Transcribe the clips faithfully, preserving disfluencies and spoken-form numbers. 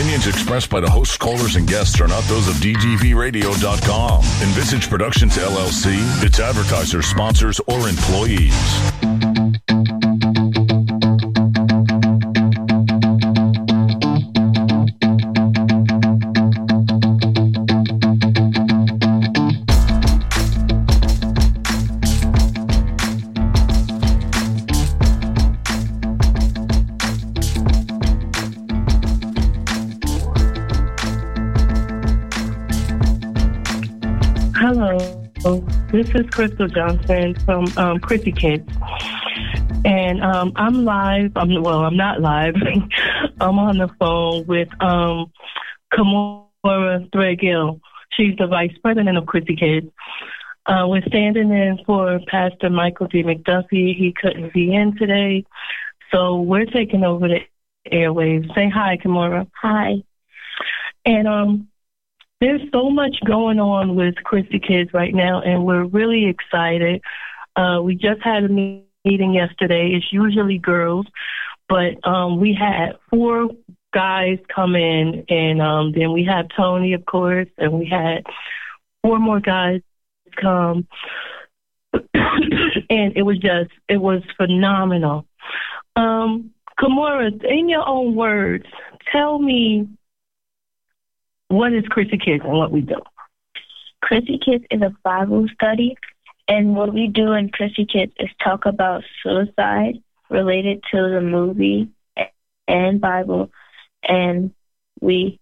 opinions expressed by the hosts, callers, and guests are not those of D G V radio dot com, Envisage Productions, L L C, its advertisers, sponsors, or employees. This is Crystal Johnson from um, Chrissy Kids, and um, I'm live. I'm well. I'm not live. I'm on the phone with um, Kimora Threadgill. She's the vice president of Chrissy Kids. Uh, we're standing in for Pastor Michael D. McDuffie. He couldn't be in today, so we're taking over the airwaves. Say hi, Kimora. Hi. And um. There's so much going on with Chrissy Kids right now, and we're really excited. Uh, we just had a meeting yesterday. It's usually girls, but um, we had four guys come in, and um, then we had Tony, of course, and we had four more guys come. And it was just, it was phenomenal. Um, Kimora, in your own words, tell me, what is Chrissy Kids and what we do? Chrissy Kids is a Bible study, and what we do in Chrissy Kids is talk about suicide related to the movie and Bible, and we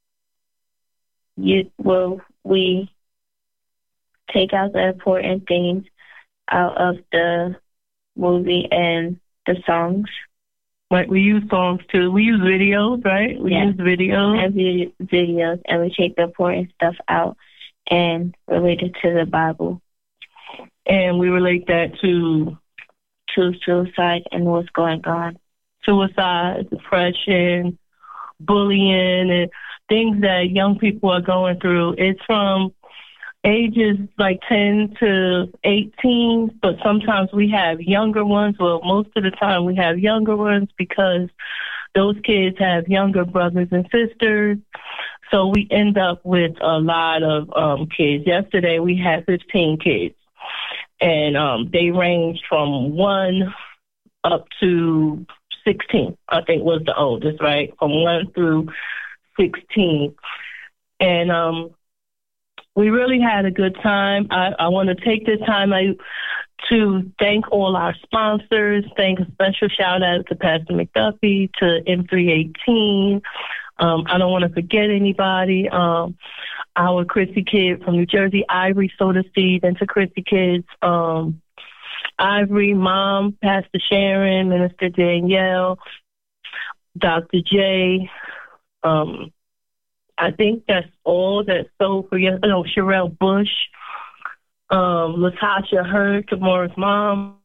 you well we take out the important things out of the movie and the songs. Right, we use songs too. We use videos, right? We yeah. use videos. And vid- videos, and we take the important stuff out and relate it to the Bible. And we relate that to? To suicide and what's going on. Suicide, depression, bullying, and things that young people are going through. It's from ages like ten to eighteen, but sometimes we have younger ones. Well, most of the time we have younger ones because those kids have younger brothers and sisters. So we end up with a lot of um, kids. Yesterday we had fifteen kids, and um, they ranged from one up to sixteen, I think was the oldest, right? From one through sixteen. And um we really had a good time. I, I want to take this time I, to thank all our sponsors, thank a special shout out to Pastor McDuffie, to M three eighteen. Um, I don't want to forget anybody. Um, our Chrissy Kid from New Jersey, Ivory Soda Seed, and to Chrissy Kids, um, Ivory, Mom, Pastor Sharon, Minister Danielle, Doctor J, um, I think that's all that's sold for you. No, Sherelle Bush, um, Latasha Hurd, Kimora's mom.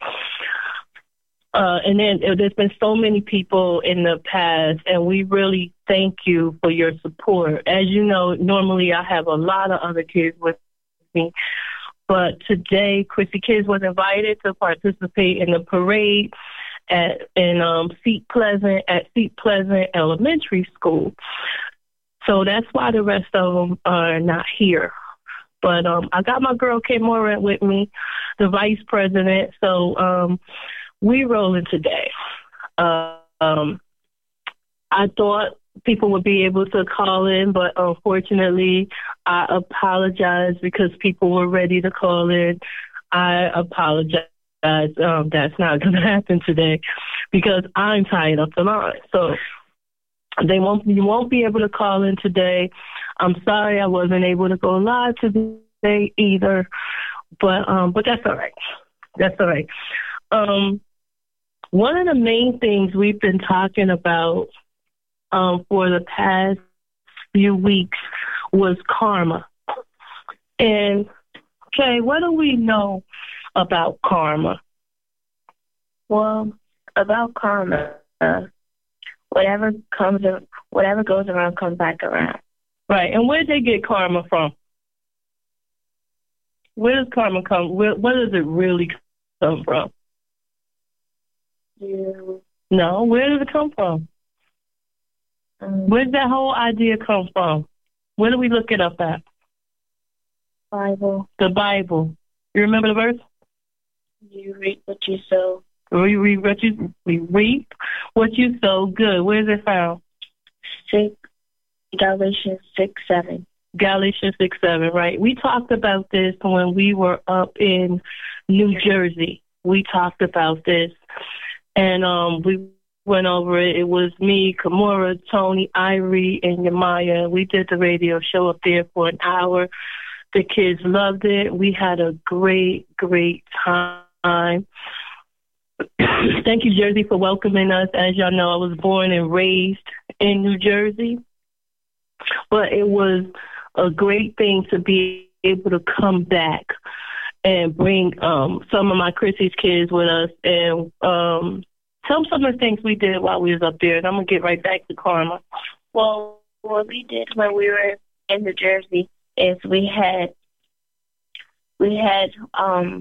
Uh, and then uh, there's been so many people in the past, and we really thank you for your support. As you know, normally I have a lot of other kids with me, but today Chrissy Kids was invited to participate in the parade at in um, Seat Pleasant at Seat Pleasant Elementary School. So that's why the rest of them are not here. But um, I got my girl Kimora with me, the vice president. So um, we rolling today. Uh, um, I thought people would be able to call in, but unfortunately, I apologize because people were ready to call in. I apologize. Um, that's not going to happen today because I'm tied up the line. So. They won't. You won't be able to call in today. I'm sorry I wasn't able to go live today either, but um, but that's all right. That's all right. Um, one of the main things we've been talking about um, for the past few weeks was karma. And Kay, what do we know about karma? Well, about karma. Uh, Whatever comes, whatever goes around comes back around. Right. And where did they get karma from? Where does karma come? Where, where does it really come from? You. No. Where does it come from? Um, Where'd that whole idea come from? Where do we look it up at? Bible. The Bible. You remember the verse? You reap what you sow. We reap what you, we reap what you sow. Good. Where is it found? Six, Galatians six, seven. Galatians six, seven, right. We talked about this when we were up in New Jersey. We talked about this. And um, we went over it. It was me, Kimora, Tony, Irie, and Yamaya. We did the radio show up there for an hour. The kids loved it. We had a great, great time. Thank you, Jersey, for welcoming us. As y'all know, I was born and raised in New Jersey. But it was a great thing to be able to come back and bring um, some of my Chrissy's kids with us and um, tell them some of the things we did while we was up there. And I'm going to get right back to Karma. Well, what we did when we were in New Jersey is we had, we had, um,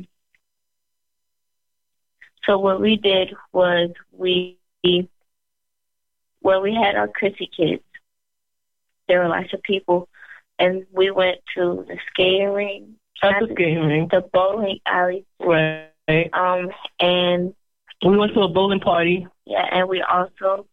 so what we did was we, well, we had our Chrissy kids. There were lots of people, and we went to the skating ring, That's the skating ring, the bowling alley, right? Um, and we went to a bowling party. Yeah, and we also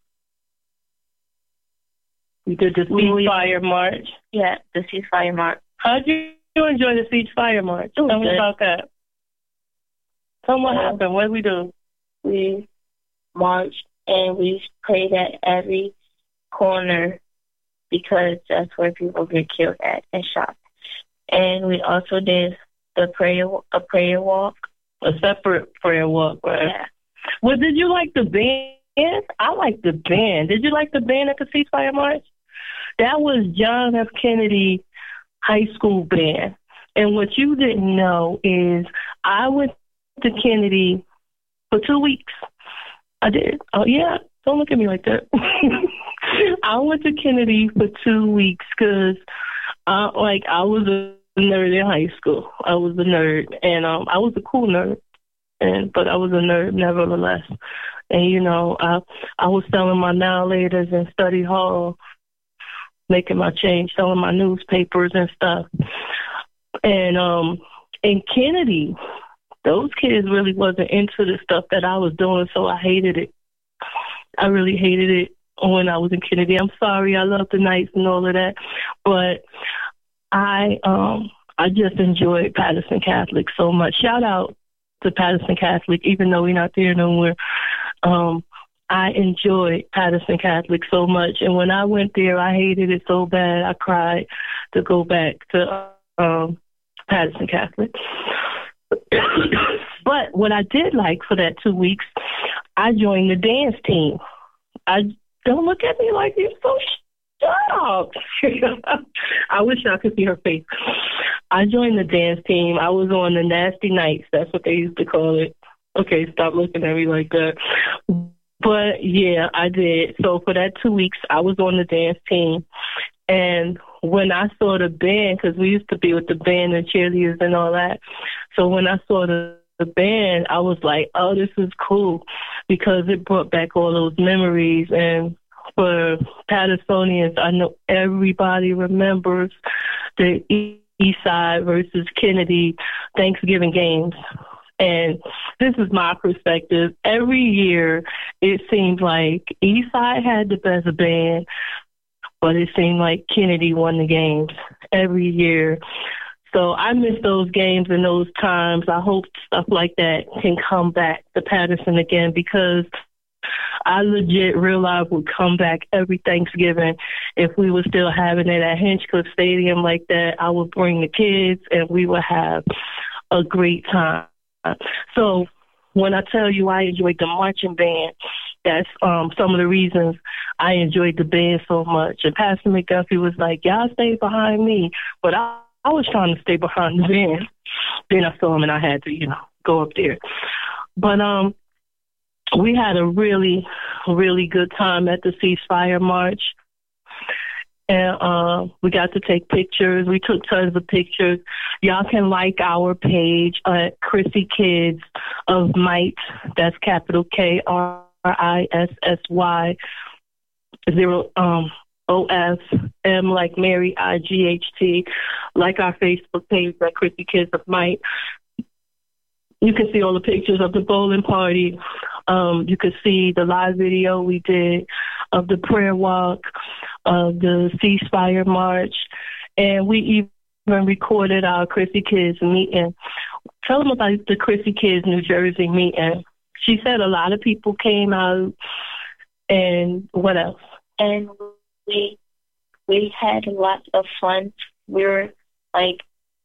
we did the ceasefire march. Yeah, the ceasefire march. How did you enjoy the ceasefire march? Tell me about that. Tell me what um, happened. What did we do? We marched and we prayed at every corner, because that's where people get killed at and shot. And we also did the prayer, a prayer walk. A separate prayer walk, right? Yeah. Well, did you like the band? I like the band. Did you like the band at the ceasefire march? That was John F. Kennedy High School Band. And what you didn't know is I went to Kennedy for two weeks. I did. Oh, yeah. Don't look at me like that. I went to Kennedy for two weeks because, uh, like, I was a nerd in high school. I was a nerd, and um, I was a cool nerd, and but I was a nerd nevertheless. And you know, I I was selling my now laters in study hall, making my change, selling my newspapers and stuff. And um, in Kennedy, those kids really wasn't into the stuff that I was doing, so I hated it. I really hated it when I was in Kennedy. I'm sorry, I love the nights and all of that, but I um I just enjoyed Patterson Catholic so much. Shout out to Patterson Catholic, even though we're not there no more. Um, I enjoyed Patterson Catholic so much, and when I went there, I hated it so bad. I cried to go back to um, Patterson Catholic. But what I did like for that two weeks, I joined the dance team. I don't look at me like you're so shut up. I wish I could see her face. I joined the dance team. I was on the Nasty Nights. That's what they used to call it. Okay, stop looking at me like that. But, yeah, I did. So for that two weeks, I was on the dance team. And when I saw the band, because we used to be with the band and cheerleaders and all that, so when I saw the, the band, I was like, oh, this is cool, because it brought back all those memories. And for Pattersonians, I know everybody remembers the East Side versus Kennedy Thanksgiving games. And this is my perspective. Every year, it seems like East Side had the best band, but it seemed like Kennedy won the games every year. So I miss those games and those times. I hope stuff like that can come back to Patterson again, because I legit real life would come back every Thanksgiving if we were still having it at Hinchcliffe Stadium like that. I would bring the kids and we would have a great time. So when I tell you I enjoyed the marching band, that's um, some of the reasons I enjoyed the band so much. And Pastor McGuffey was like, y'all stay behind me. But I, I was trying to stay behind the band. Then I saw him and I had to, you know, go up there. But um, we had a really, really good time at the ceasefire march. And uh, we got to take pictures. We took tons of pictures. Y'all can like our page at Chrissy Kids of Might. That's capital K R I S S Y. zero um O F M like Mary I G H T, like our Facebook page at Chrissy Kids of Might. You can see all the pictures of the bowling party. Um, you can see the live video we did of the prayer walk, of the ceasefire march, and we even recorded our Chrissy Kids meeting. Tell them about the Chrissy Kids New Jersey meeting. She said a lot of people came out, and what else? And we we had lots of fun. We were like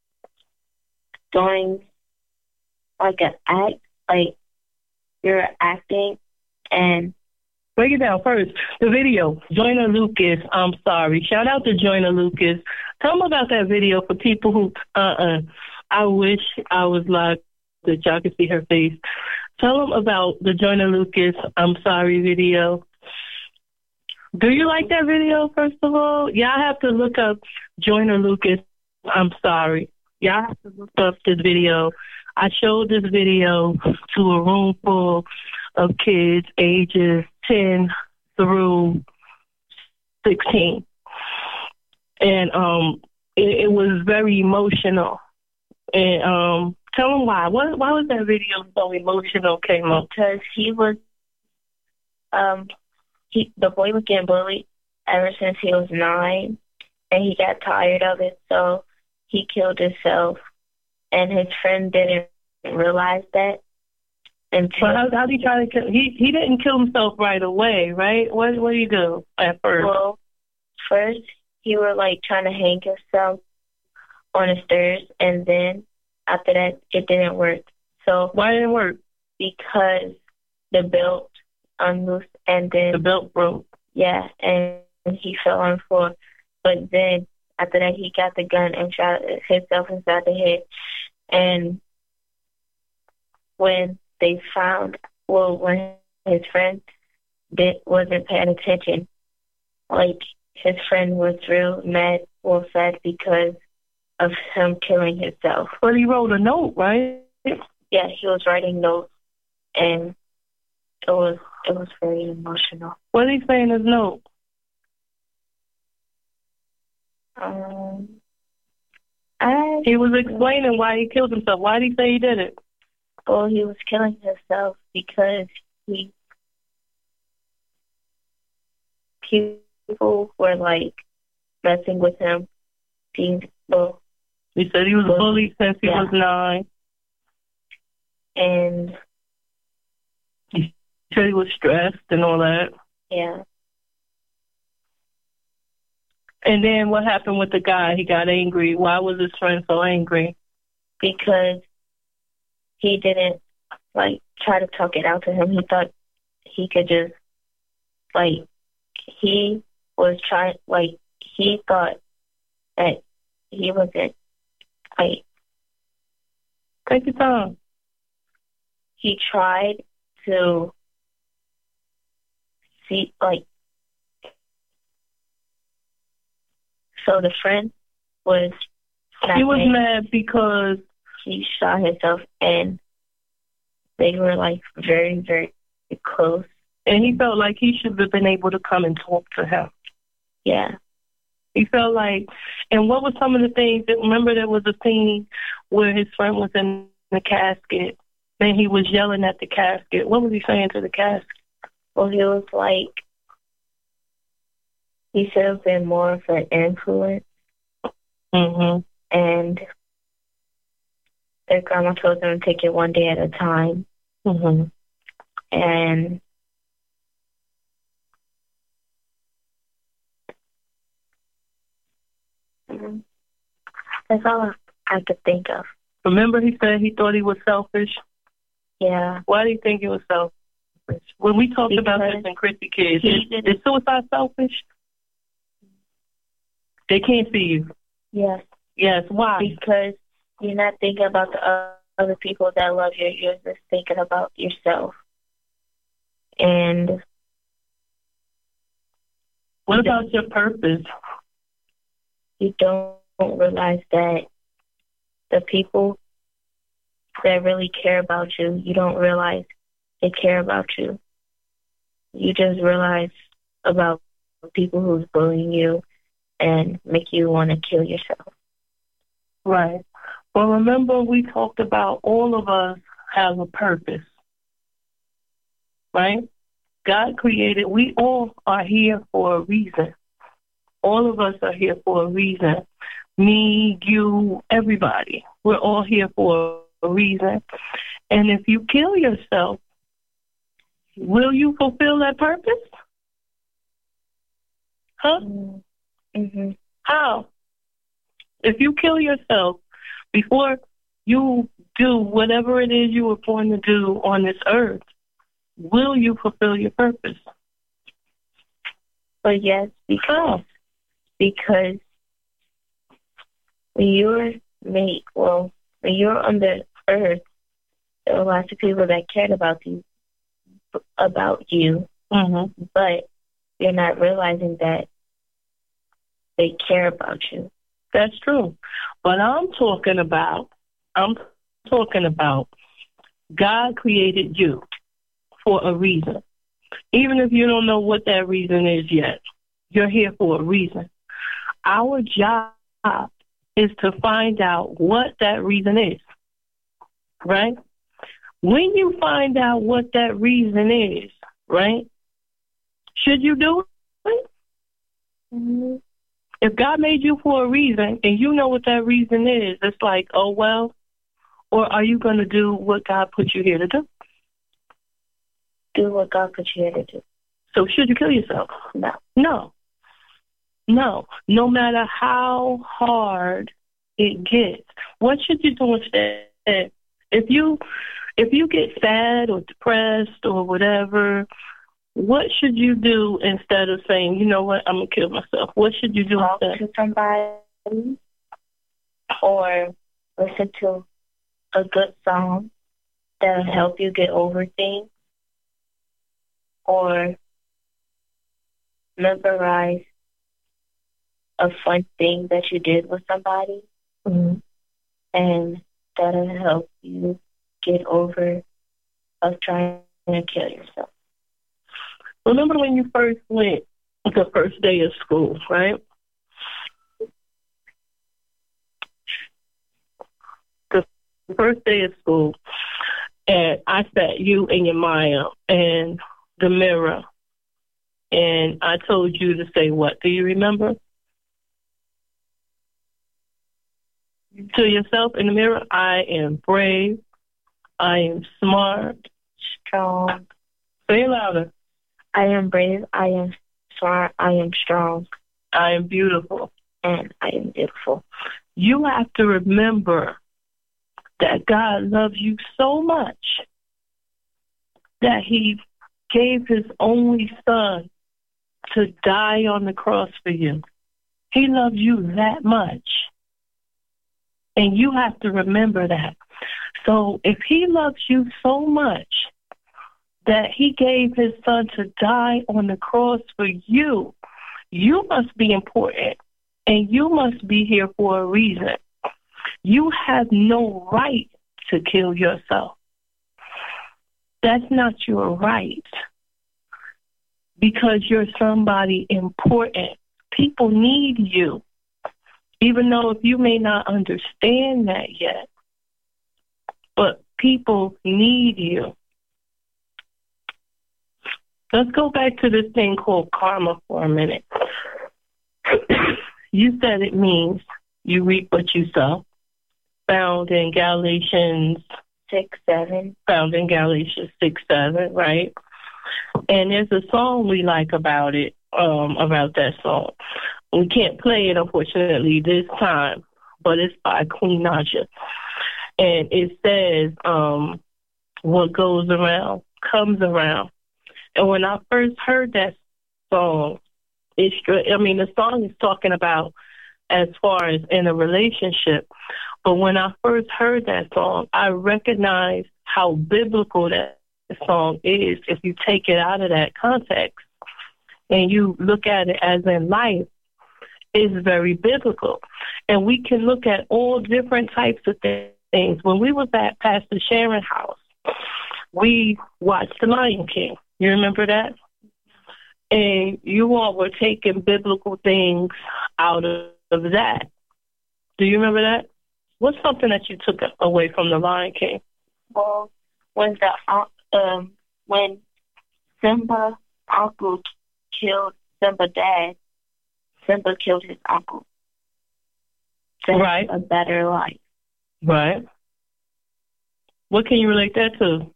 doing like an act, like we were acting and break it down first. The video, Joyner Lucas, I'm sorry. Shout out to Joyner Lucas. Tell them about that video for people who, uh-uh, I wish I was live that y'all could see her face. Tell them about the Joyner Lucas, I'm sorry video. Do you like that video, first of all? Y'all have to look up Joyner Lucas, I'm sorry. Y'all have to look up this video. I showed this video to a room full of kids ages ten through sixteen. And um, it, it was very emotional. And um, tell them why. Why, why was that video so emotional, came up? Because he was, um, he the boy was getting bullied ever since he was nine, and he got tired of it, so he killed himself. And his friend didn't realize that. Until but how, how did he try to kill? He he didn't kill himself right away, right? What what did he do at first? Well, first he was like trying to hang himself on the stairs, and then after that it didn't work. So why didn't it work? Because the belt unloosed, and then the belt broke. Yeah, and he fell on the floor. But then after that he got the gun and shot himself inside the head. And when they found, well, when his friend did, wasn't paying attention, like, his friend was real mad, well, sad because of him killing himself. But he wrote a note, right? Yeah, he was writing notes, and it was it was very emotional. What did he say in his note? Um, I he was explaining why he killed himself. Why did he say he did it? Well, he was killing himself because he people were like messing with him. People. He said he was bullied since he yeah. was nine. And he said he was stressed and all that. Yeah. And then what happened with the guy? He got angry. Why was his friend so angry? Because he didn't, like, try to talk it out to him. He thought he could just, like, he was trying, like, he thought that he wasn't, like... Take your time. He tried to see, like... So the friend was... He was mad because... he shot himself, and they were, like, very, very close. And he felt like he should have been able to come and talk to him. Yeah. He felt like, and what were some of the things, that, remember there was a scene where his friend was in the casket, and he was yelling at the casket. What was he saying to the casket? Well, he was like, he should have been more of an influence. Mm-hmm. And their grandma told them to take it one day at a time. Mm-hmm. And that's all I could think of. Remember he said he thought he was selfish? Yeah. Why do you think he was selfish? When we talked because about this in Chrissy Kids, is, is suicide selfish? They can't see you. Yes. Yes, why? Because you're not thinking about the other people that love you. You're just thinking about yourself. And what about your purpose? You don't realize that the people that really care about you, you don't realize they care about you. You just realize about people who's bullying you and make you want to kill yourself. Right. Well, remember we talked about all of us have a purpose, right? God created, we all are here for a reason. All of us are here for a reason. Me, you, everybody. We're all here for a reason. And if you kill yourself, will you fulfill that purpose? Huh? Mm-hmm. How? If you kill yourself before you do whatever it is you were born to do on this earth, will you fulfill your purpose? But yes, because because when you're made, well, when you're on the earth, there were lots of people that cared about you, about you, mm-hmm. but you're not realizing that they care about you. That's true. But I'm talking about, I'm talking about God created you for a reason. Even if you don't know what that reason is yet, you're here for a reason. Our job is to find out what that reason is, right? When you find out what that reason is, right, should you do it? Mm-hmm. If God made you for a reason and you know what that reason is, it's like, oh, well, or are you going to do what God put you here to do? Do what God put you here to do. So should you kill yourself? No. No. No. No matter how hard it gets. What should you do instead? If you if you get sad or depressed or whatever, what should you do instead of saying, you know what, I'm going to kill myself? What should you do Talk instead? to somebody or listen to a good song that'll help you get over things, or memorize a fun thing that you did with somebody, mm-hmm. and that'll help you get over of trying to kill yourself. Remember when you first went the first day of school, right? The first day of school, and I sat you and your Maya in the mirror, and I told you to say what? Do you remember? To yourself in the mirror, I am brave, I am smart, strong. Say it louder. I am brave, I am smart, I am strong. I am beautiful. And I am beautiful. You have to remember that God loves you so much that he gave his only son to die on the cross for you. He loves you that much. And you have to remember that. So if he loves you so much that he gave his son to die on the cross for you, you must be important, and you must be here for a reason. You have no right to kill yourself. That's not your right, because you're somebody important. People need you, even though if you may not understand that yet, but people need you. Let's go back to this thing called karma for a minute. You said it means you reap what you sow. Found in Galatians six, seven. Found in Galatians six, seven, right? And there's a song we like about it, um, about that song. We can't play it, unfortunately, this time, but it's by Queen Naja. And it says, um, what goes around comes around. And when I first heard that song, it's, I mean, the song is talking about as far as in a relationship. But when I first heard that song, I recognized how biblical that song is if you take it out of that context and you look at it as in life. Is very biblical. And we can look at all different types of things. When we was at Pastor Sharon's house, we watched The Lion King. You remember that? And you all were taking biblical things out of, of that. Do you remember that? What's something that you took away from the Lion King? Well, when the uh, um when Simba uncle killed Simba dad, Simba killed his uncle. That's right. A better life. Right. What can you relate that to?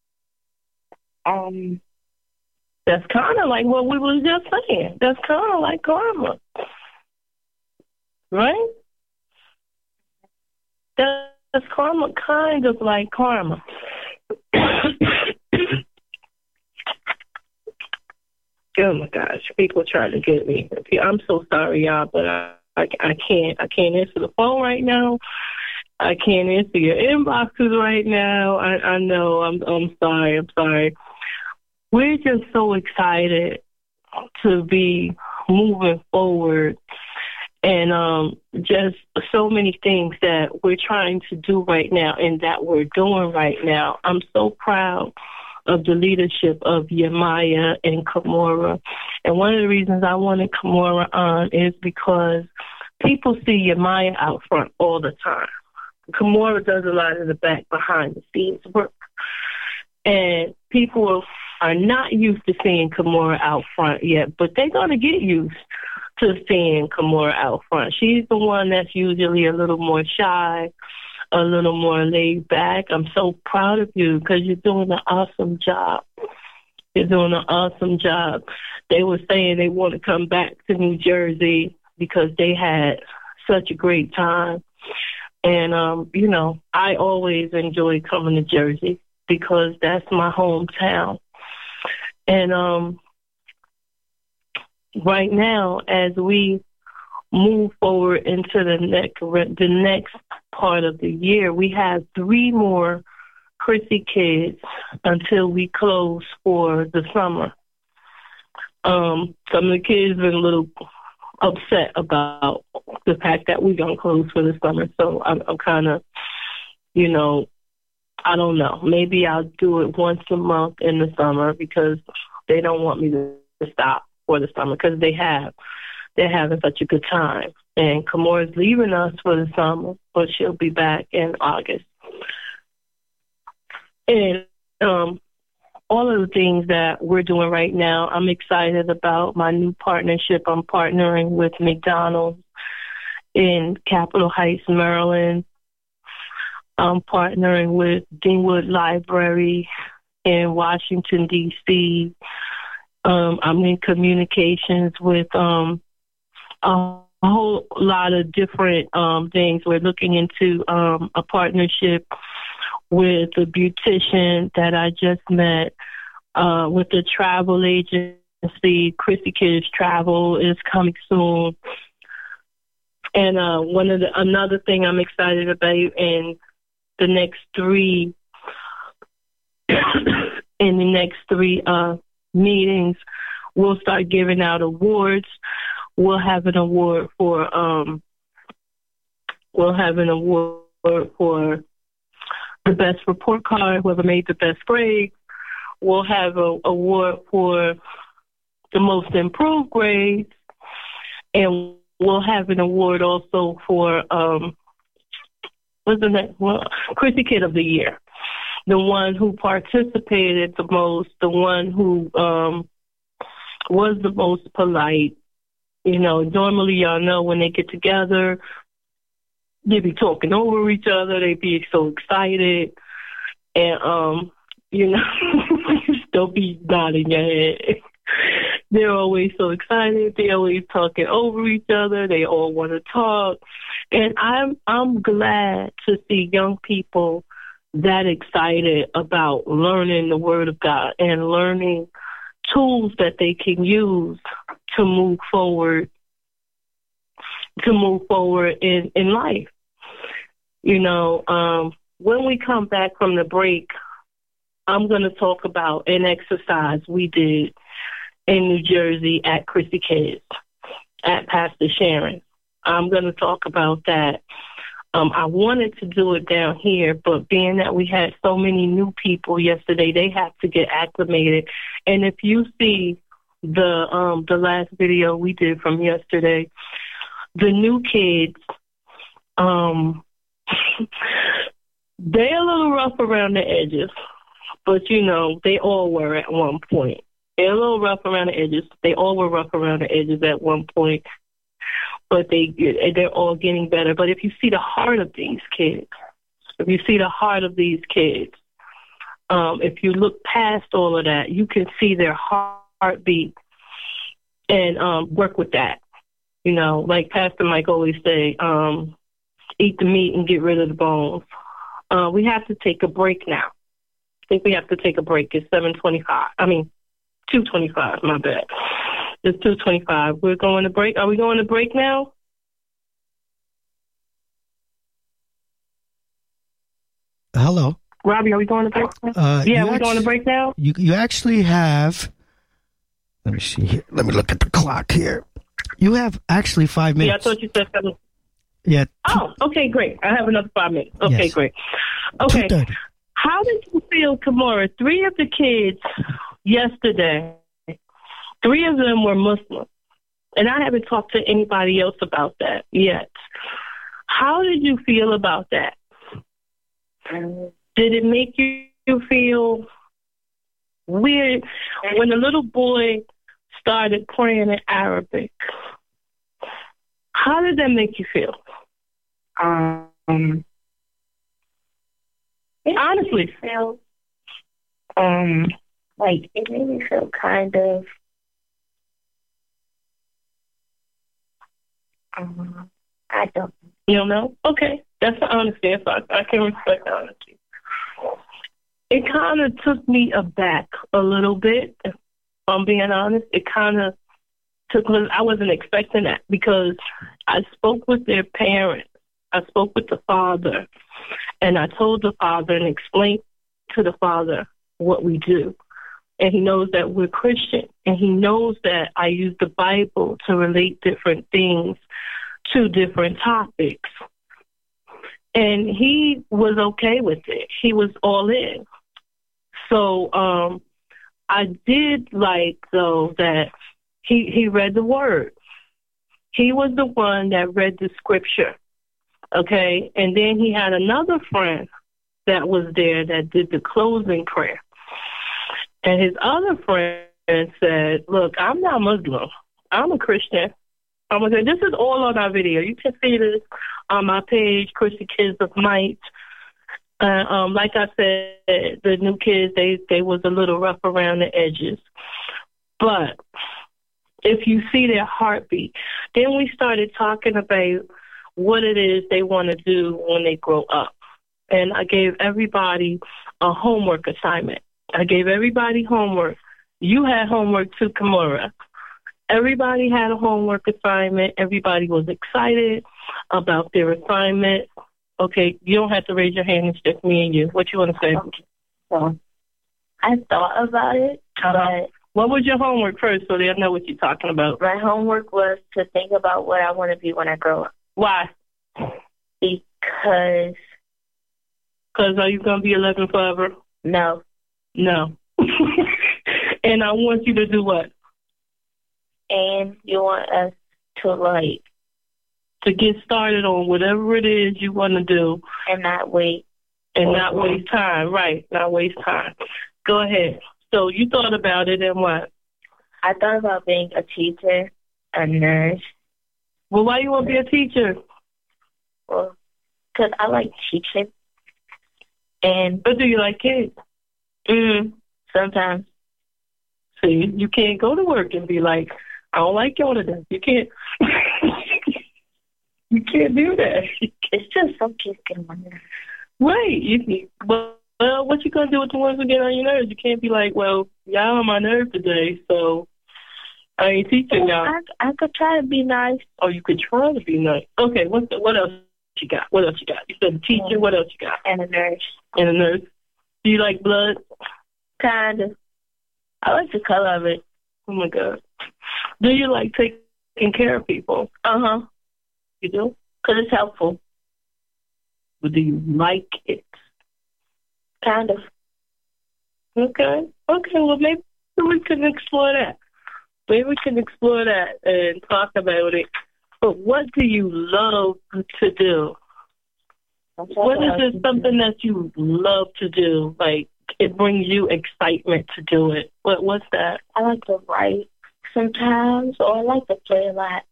Um, that's kind of like what we were just saying. That's kind of like karma, right? That's karma, kind of like karma. Oh my gosh, people trying to get me. I'm so sorry, y'all, but I, I, I can't. I can't answer the phone right now. I can't answer your inboxes right now. I, I know. I'm. I'm sorry. I'm sorry. We're just so excited to be moving forward, and um, just so many things that we're trying to do right now, and that we're doing right now. I'm so proud of the leadership of Yemaya and Kimora. And one of the reasons I wanted Kimora on is because people see Yemaya out front all the time. Kimora does a lot of the back behind the scenes work. And people are not used to seeing Kimora out front yet, but they're going to get used to seeing Kimora out front. She's the one that's usually a little more shy, a little more laid back. I'm so proud of you because you're doing an awesome job. You're doing an awesome job. They were saying they want to come back to New Jersey because they had such a great time. And, um, you know, I always enjoy coming to Jersey because that's my hometown. And um, right now, as we move forward into the next the next part of the year, we have three more Chrissy Kids until we close for the summer. Um, some of the kids been a little upset about the fact that we're gonna close for the summer, so I'm, I'm kind of, you know, I don't know. Maybe I'll do it once a month in the summer because they don't want me to stop for the summer because they have. They're having such a good time. And Kimora's leaving us for the summer, but she'll be back in August. And um, all of the things that we're doing right now, I'm excited about my new partnership. I'm partnering with McDonald's in Capitol Heights, Maryland. I'm partnering with Deanwood Library in Washington, D C Um, I'm in communications with um, a whole lot of different um, things. We're looking into um, a partnership with a beautician that I just met, uh, with the travel agency. Chrissy Kids Travel is coming soon. And uh, one of the another thing I'm excited about in the next three in the next three uh, meetings, we'll start giving out awards. We'll have an award for um, we'll have an award for the best report card, whoever made the best grade. We'll have an award for the most improved grades, and we'll have an award also for um, what's the next? Well, Chrissy Kid of the Year, the one who participated the most, the one who um, was the most polite. You know, normally y'all know when they get together, they be talking over each other. They be so excited, and um, you know, don't be nodding your head. They're always so excited. They always talking over each other. They all want to talk, and I'm I'm glad to see young people that excited about learning the Word of God and learning tools that they can use to move forward, to move forward in, in life. You know, um, when we come back from the break, I'm going to talk about an exercise we did in New Jersey at Chrissy Kids, at Pastor Sharon. I'm going to talk about that. Um, I wanted to do it down here, but being that we had so many new people yesterday, they have to get acclimated. And if you see the um the last video we did from yesterday. The new kids, um, they're a little rough around the edges, but you know they all were at one point. They're a little rough around the edges. They all were rough around the edges at one point, but they they're all getting better. But if you see the heart of these kids, if you see the heart of these kids, um, if you look past all of that, you can see their heartbeat and um, work with that. You know, like Pastor Mike always say, um, eat the meat and get rid of the bones. Uh, we have to take a break now. I think we have to take a break. It's seven twenty-five. I mean, two twenty-five, my bad. It's two twenty-five. We're going to break. Are we going to break now? Hello. Robbie, are we going to break now? Uh, yeah, we're actually, going to break now? You, you actually have, let me see here. Let me look at the clock here. You have actually five minutes. Yeah, I thought you said seven. Yeah. Oh, okay, great. I have another five minutes. Okay, yes. Great. Okay. two thirty. How did you feel, Kimora? Three of the kids yesterday, three of them were Muslim. And I haven't talked to anybody else about that yet. How did you feel about that? Did it make you feel weird when the little boy started praying in Arabic? How did that make you feel? Um, Honestly. feel, um, like, it made me feel kind of, um, I don't You don't know? Okay. That's the honest answer. I, I can respect the honesty. It kind of took me aback a little bit, if I'm being honest. It kind of took, I wasn't expecting that because I spoke with their parents. I spoke with the father, and I told the father and explained to the father what we do. And he knows that we're Christian, and he knows that I use the Bible to relate different things to different topics. And he was okay with it. He was all in. So um, I did like, though, that he, he read the word. He was the one that read the scripture, okay? And then he had another friend that was there that did the closing prayer. And his other friend said, look, I'm not Muslim. I'm a Christian. I'm gonna say, this is all on our video. You can see this on my page, Christian Kids of Might. Uh, um, like I said, the new kids, they, they was a little rough around the edges. But if you see their heartbeat, then we started talking about what it is they want to do when they grow up. And I gave everybody a homework assignment. I gave everybody homework. You had homework too, Kimora. Everybody had a homework assignment. Everybody was excited about their assignment. Okay, you don't have to raise your hand. It's just me and you. What you want to say? Okay. So, I thought about it, but what was your homework first so they'll know what you're talking about? my homework was to think about what I want to be when I grow up. Why? Because... Because are you going to be eleven forever? No. No. And I want you to do what? And you want us to, like... To get started on whatever it is you want to do. And not wait. And not waste time. Right, not waste time. Go ahead. So you thought about it and what? I thought about being a teacher, a nurse. Well, why you want to be a teacher? Well, because I like teaching. And But do you like kids? mm, sometimes. See, you can't go to work and be like, I don't like going to them. You can't. You can't do that. It's just some kids get on my nerves. Right. You, well, well, what you going to do with the ones who get on your nerves? You can't be like, well, y'all on my nerve today, so I ain't teaching y'all. I, I could try to be nice. Oh, you could try to be nice. Okay, what the, what else you got? What else you got? You said a teacher. What else you got? And a nurse. And a nurse. Do you like blood? Kind of. I like the color of it. Oh, my God. Do you like taking care of people? Uh-huh. You do? Because it's helpful. But do you like it? Kind of. Okay. Okay, well, maybe we can explore that. maybe we can explore that and talk about it. But what do you love to do? What is it something that you love to do? Like, it brings you excitement to do it. What What's that? I like to write sometimes, or I like to play a lot.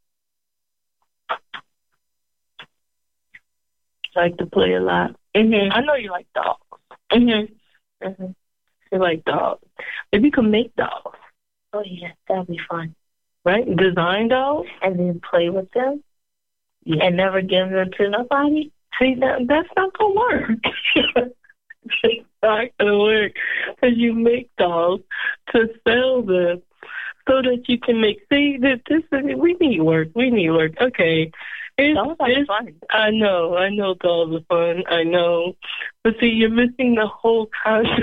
I like to play a lot. Mm-hmm. I know you like dogs. Mm-hmm. Mm-hmm. You like dogs. Maybe you can make dogs. Oh, yeah, that'd be fun. Right? Design dogs? And then play with them? Yeah. And never give them to nobody? See, that, that's not going to work. It's not going to work. Because you make dolls to sell them so that you can make, see, that this is, we need work. We need work. Okay. It's, dolls are it's, fun. I know. I know dolls are fun. I know. But see, you're missing the whole concept.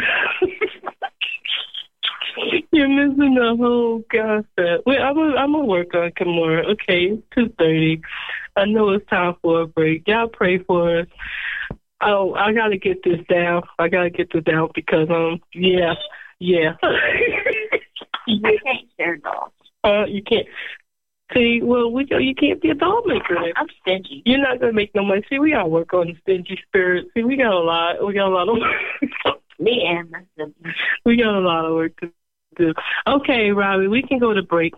You're missing the whole concept. Wait, I'm going I'm to work on Kimura. Okay, it's two thirty. I know it's time for a break. Y'all pray for us. Oh, I got to get this down. I got to get this down because, um, yeah, yeah. You can't share dolls. Uh, you can't. See, well, we you can't be a doll maker. I'm stingy. You're not going to make no money. See, we got to work on the stingy spirit. See, we got a lot. We got a lot of work. Me and my siblings. We got a lot of work to do. Okay, Robbie, we can go to break.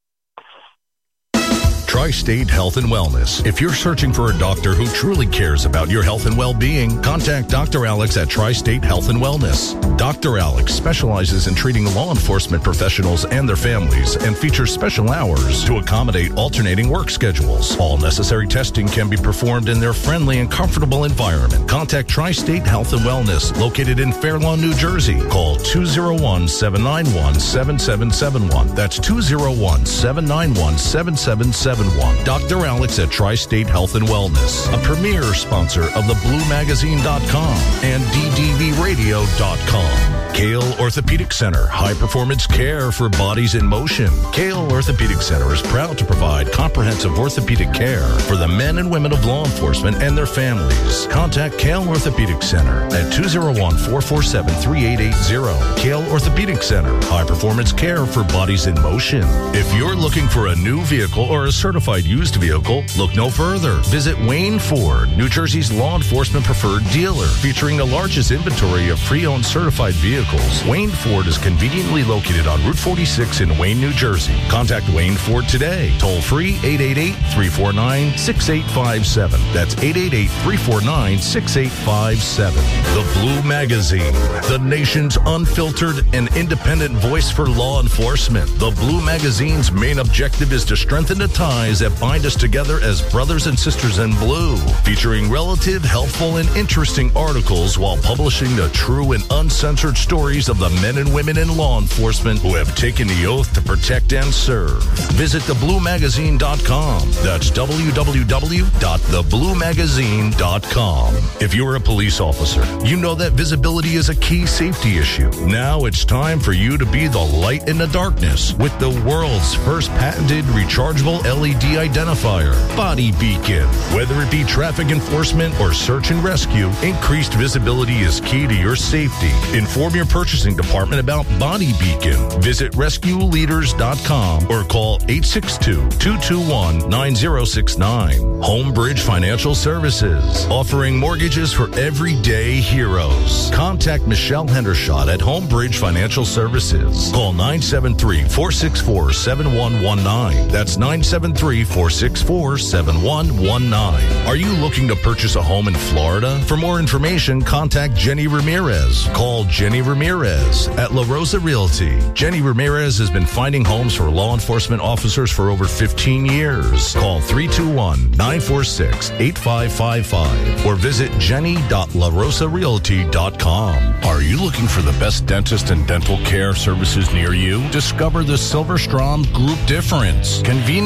Tri-State Health and Wellness. If you're searching for a doctor who truly cares about your health and well-being, contact Doctor Alex at Tri-State Health and Wellness. Doctor Alex specializes in treating law enforcement professionals and their families and features special hours to accommodate alternating work schedules. All necessary testing can be performed in their friendly and comfortable environment. Contact Tri-State Health and Wellness, located in Fair Lawn, New Jersey. Call two oh one, seven nine one, seven seven seven one. That's two oh one, seven nine one, seven seven seven one. Doctor Alex at Tri-State Health and Wellness, a premier sponsor of the blue magazine dot com and D D V radio dot com. Kale Orthopedic Center, high performance care for bodies in motion. Kale Orthopedic Center is proud to provide comprehensive orthopedic care for the men and women of law enforcement and their families. Contact Kale Orthopedic Center at two oh one, four four seven, three eight eight oh. Kale Orthopedic Center, high performance care for bodies in motion. If you're looking for a new vehicle or a certified used vehicle, look no further. Visit Wayne Ford, New Jersey's law enforcement preferred dealer, featuring the largest inventory of pre-owned certified vehicles. Wayne Ford is conveniently located on Route forty-six in Wayne, New Jersey. Contact Wayne Ford today. Toll free eight eight eight, three four nine, six eight five seven. That's eight eight eight, three four nine, six eight five seven. The Blue Magazine, the nation's unfiltered and independent voice for law enforcement. The Blue Magazine's main objective is to strengthen the ties that bind us together as brothers and sisters in blue, featuring relative, helpful, and interesting articles while publishing the true and uncensored stories of the men and women in law enforcement who have taken the oath to protect and serve. Visit the blue magazine dot com. That's w w w dot the blue magazine dot com. If you're a police officer, you know that visibility is a key safety issue. Now it's time for you to be the light in the darkness with the world's first patented rechargeable L E D identifier, Body Beacon. Whether it be traffic enforcement or search and rescue, increased visibility is key to your safety. Inform your purchasing department about Body Beacon. Visit rescue leaders dot com or call eight six two, two two one, nine zero six nine. Homebridge Financial Services, offering mortgages for everyday heroes. Contact Michelle Hendershot at Homebridge Financial Services. Call nine seven three, four six four, seven one one nine. That's nine seven three, four six four, seven one one nine. Are you looking to purchase a home in Florida? For more information, contact Jenny Ramirez. Call Jenny Ramirez at La Rosa Realty. Jenny Ramirez has been finding homes for law enforcement officers for over fifteen years. Call three two one, nine four six, eight five five five or visit jenny dot la rosa realty dot com. Are you looking for the best dentist and dental care services near you? Discover the Silverstrom Group Difference. Conveniently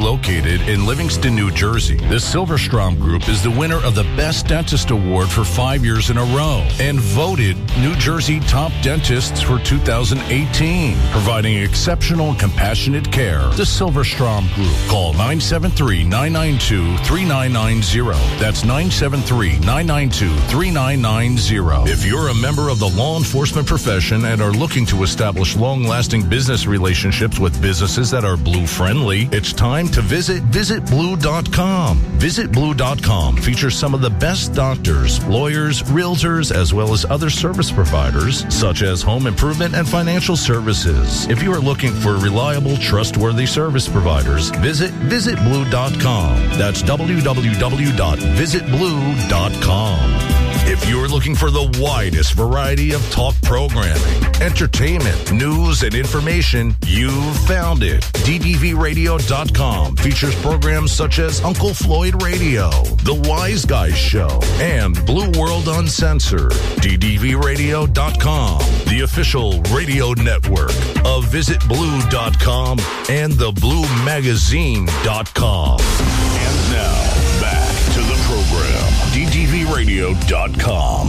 located in Livingston, New Jersey, the Silverstrom Group is the winner of the Best Dentist Award for five years in a row and voted New Jersey Top Dentists for two thousand eighteen, providing exceptional and compassionate care. The Silverstrom Group. Call nine seven three, nine nine two, three nine nine zero. That's nine seven three, nine nine two, three nine nine zero. If you're a member of the law enforcement profession and are looking to establish long-lasting business relationships with businesses that are Blue-friendly, it's time to visit visit blue dot com. visit blue dot com features some of the best doctors, lawyers, realtors, as well as other service providers, such as home improvement and financial services. If you are looking for reliable, trustworthy service providers, visit visit blue dot com. That's w w w dot visit blue dot com. If you're looking for the widest variety of talk programming, entertainment, news, and information, you've found it. D D V radio dot com features programs such as Uncle Floyd Radio, The Wise Guys Show, and Blue World Uncensored. D D V radio dot com, the official radio network of visit blue dot com and the blue magazine dot com. And now, back to the program. D D V radio dot com.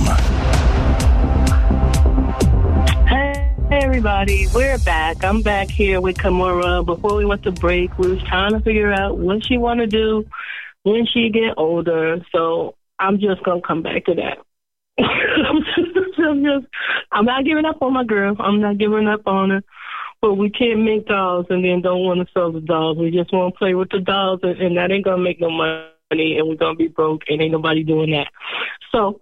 Hey, everybody. We're back. I'm back here with Kimora. Before we went to break, we was trying to figure out what she want to do when she get older. So I'm just going to come back to that. I'm, just, I'm, just, I'm not giving up on my girl. I'm not giving up on her. But we can't make dolls and then don't want to sell the dolls. We just want to play with the dolls, and, and that ain't going to make no money. And we're going to be broke, and ain't nobody doing that. So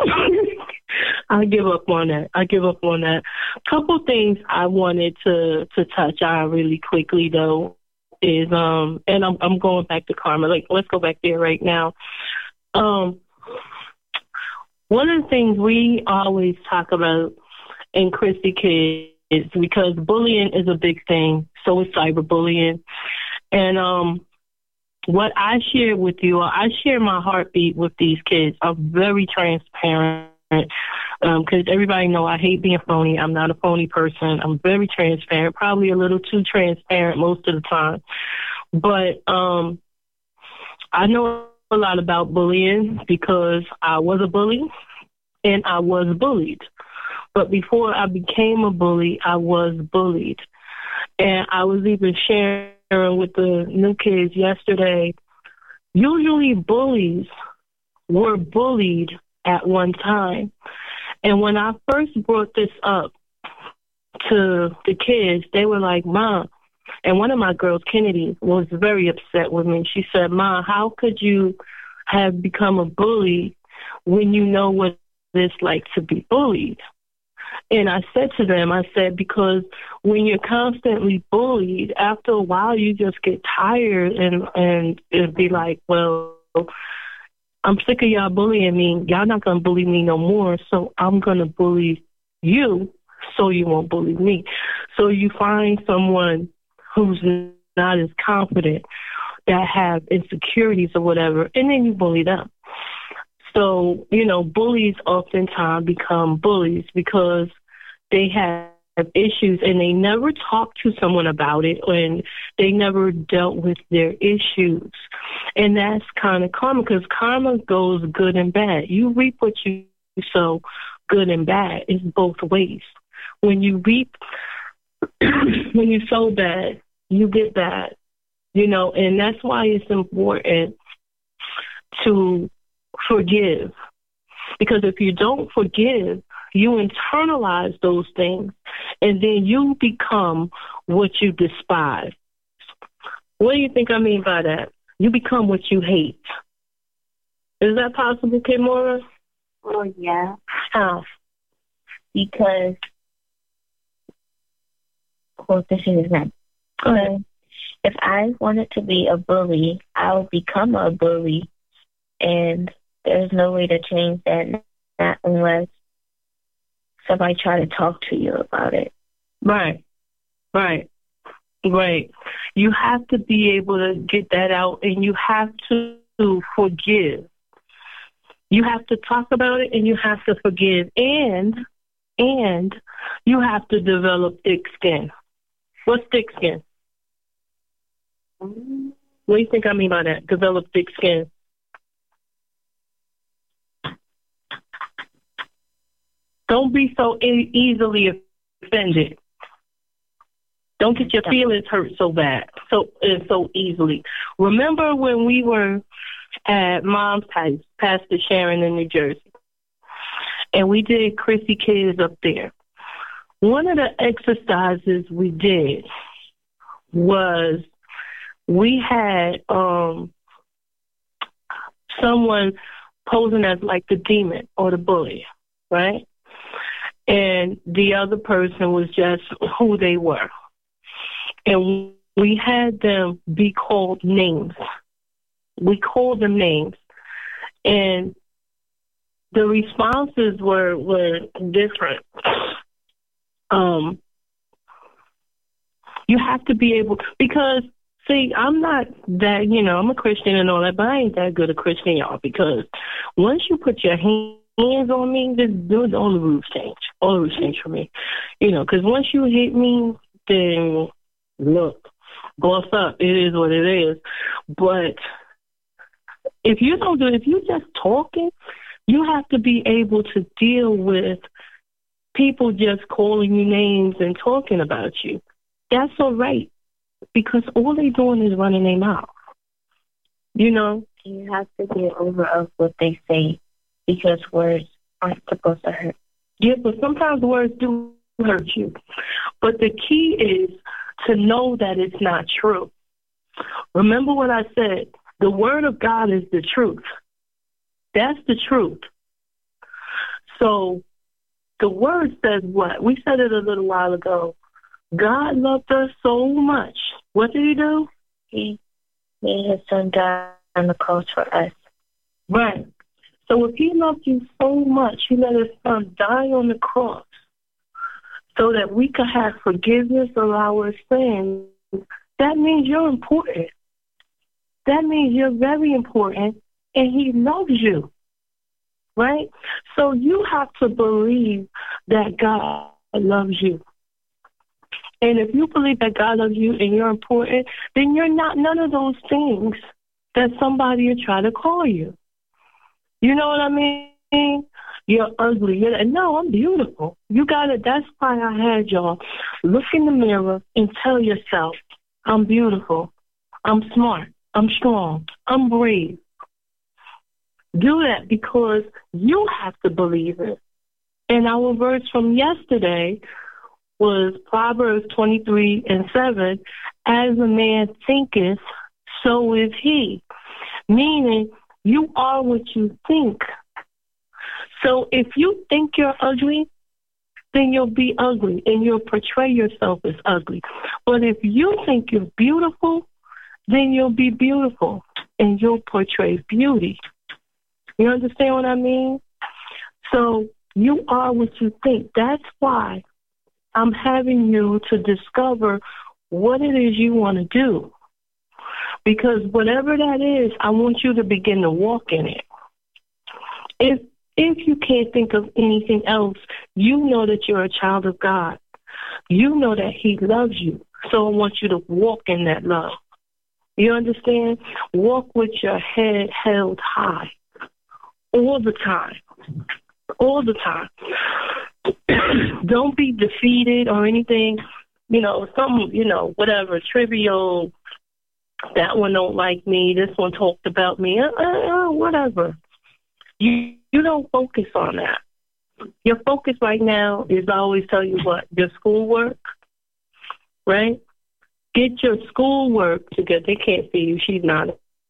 I give up on that. I give up on that. Couple things I wanted to, to touch on really quickly, though, is, um, and I'm, I'm going back to Karma. Like, let's go back there right now. Um, one of the things we always talk about in Chrissy Kids, because bullying is a big thing, so is cyberbullying. And, um, what I share with you, I share my heartbeat with these kids. I'm very transparent because um, everybody know I hate being phony. I'm not a phony person. I'm very transparent, probably a little too transparent most of the time. But um, I know a lot about bullying because I was a bully and I was bullied. But before I became a bully, I was bullied. And I was even sharing with the new kids yesterday, usually bullies were bullied at one time. And when I first brought this up to the kids, they were like, Mom, and one of my girls, Kennedy, was very upset with me. She said, Ma, how could you have become a bully when you know what it's like to be bullied? And I said to them, I said, because when you're constantly bullied, after a while you just get tired and, and it'd be like, well, I'm sick of y'all bullying me. Y'all not going to bully me no more, so I'm going to bully you so you won't bully me. So you find someone who's not as confident, that have insecurities or whatever, and then you bully them. So, you know, bullies oftentimes become bullies because they have issues and they never talk to someone about it and they never dealt with their issues. And that's kind of karma because karma goes good and bad. You reap what you sow, good and bad. It's both ways. When you reap, when you sow bad, you get bad, you know, and that's why it's important to forgive, because if you don't forgive, you internalize those things and then you become what you despise. What do you think I mean by that? You become what you hate. Is that possible, Kimora? Oh, yeah. How? Because, well, this is not. Uh, if I wanted to be a bully, I would become a bully, and there's no way to change that, not unless somebody try to talk to you about it. Right, right, right. You have to be able to get that out, and you have to forgive. You have to talk about it, and you have to forgive, and and you have to develop thick skin. What's thick skin? What do you think I mean by that? Develop thick skin. Don't be so e- easily offended. Don't get your feelings hurt so bad, so uh, so easily. Remember when we were at Mom's house, Pastor Sharon in New Jersey, and we did Chrissy Kids up there. One of the exercises we did was we had um, someone posing as like the demon or the bully, right? And the other person was just who they were. And we had them be called names. We called them names. And the responses were, were different. Um, you have to be able, because, see, I'm not that, you know, I'm a Christian and all that, but I ain't that good a Christian, y'all, because once you put your hands hands on me, just do it, all the rules change. All the rules change for me. You know, because once you hit me, then look, boss up. It is what it is. But if you don't do it, if you're just talking, you have to be able to deal with people just calling you names and talking about you. That's all right, because all they're doing is running their mouth. You know? You have to get over of what they say, because words aren't supposed to hurt. Yeah, but sometimes words do hurt you. But the key is to know that it's not true. Remember what I said. The word of God is the truth. That's the truth. So the word says what? We said it a little while ago. God loved us so much. What did he do? He made his son die on the cross for us. Right. So if he loved you so much, he let his son die on the cross so that we could have forgiveness of our sins. That means you're important. That means you're very important, and he loves you, right? So you have to believe that God loves you. And if you believe that God loves you and you're important, then you're not none of those things that somebody will try to call you. You know what I mean? You're ugly. You're, no, I'm beautiful. You got it. That's why I had y'all look in the mirror and tell yourself, I'm beautiful. I'm smart. I'm strong. I'm brave. Do that because you have to believe it. And our verse from yesterday was Proverbs twenty-three and seven. As a man thinketh, so is he. Meaning, you are what you think. So if you think you're ugly, then you'll be ugly and you'll portray yourself as ugly. But if you think you're beautiful, then you'll be beautiful and you'll portray beauty. You understand what I mean? So you are what you think. That's why I'm having you to discover what it is you want to do. Because whatever that is, I want you to begin to walk in it. If if you can't think of anything else, you know that you're a child of God. You know that he loves you. So I want you to walk in that love. You understand? Walk with your head held high all the time. All the time. Don't be defeated or anything. You know, some, you know, whatever, trivial. That one don't like me. This one talked about me. Uh, uh, whatever. You you don't focus on that. Your focus right now is, I always tell you what, your schoolwork, right? Get your schoolwork together. They can't see you. She's not.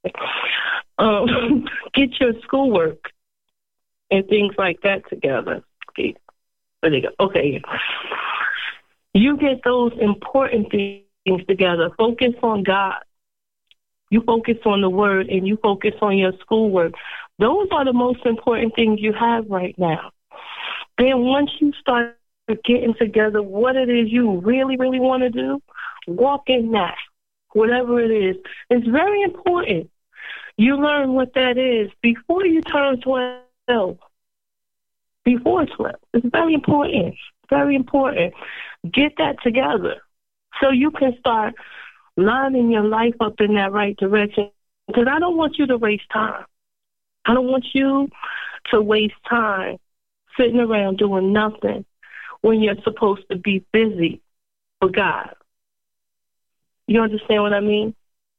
Um, get your schoolwork and things like that together. Okay. There you go. Okay. You get those important things together. Focus on God. You focus on the word and you focus on your schoolwork. Those are the most important things you have right now. Then once you start getting together what it is you really, really want to do, walk in that, whatever it is. It's very important. You learn what that is before you turn twelve. Before twelve. It's very important. Very important. Get that together so you can start lining your life up in that right direction. Because I don't want you to waste time. I don't want you to waste time sitting around doing nothing when you're supposed to be busy for God. You understand what I mean?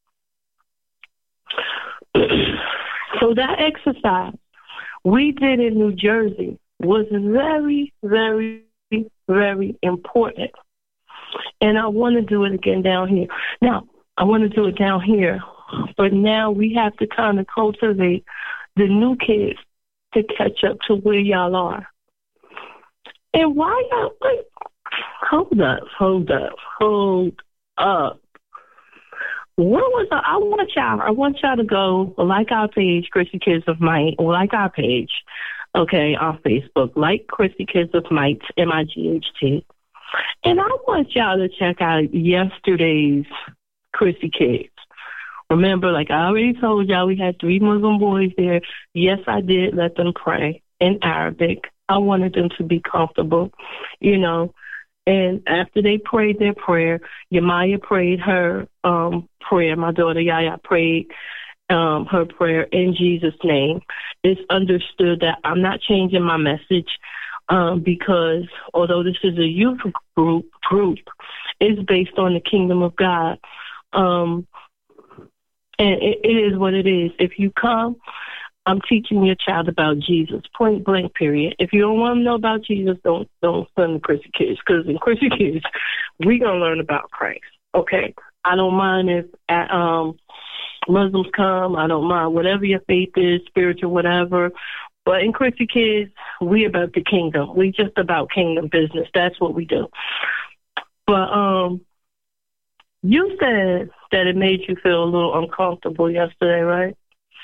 So that exercise we did in New Jersey was very, very, very important. And I want to do it again down here. Now, I want to do it down here, but now we have to kind of cultivate the new kids to catch up to where y'all are. And why y'all, wait, hold up, hold up, hold up. What was the, I want y'all, I want y'all to go like our page, Chrissy Kids of Might, or like our page, okay, on Facebook, like Chrissy Kids of Might, M I G H T. And I want y'all to check out yesterday's Chrissy Kids. Remember, like I already told y'all, we had three Muslim boys there. Yes, I did let them pray in Arabic. I wanted them to be comfortable, you know. And after they prayed their prayer, Yamaya prayed her um, prayer. My daughter Yaya prayed um, her prayer in Jesus' name. It's understood that I'm not changing my message um, because although this is a youth group, group, it's based on the kingdom of God. Um, and it, it is what it is. If you come, I'm teaching your child about Jesus, point blank, period. If you don't want to know about Jesus, don't don't send the Chrissy Kids, because in Chrissy Kids, we're going to learn about Christ, okay? I don't mind if um, Muslims come. I don't mind whatever your faith is, spiritual, whatever. But in Chrissy Kids, we about the kingdom. We just about kingdom business. That's what we do. But um, you said that it made you feel a little uncomfortable yesterday, right?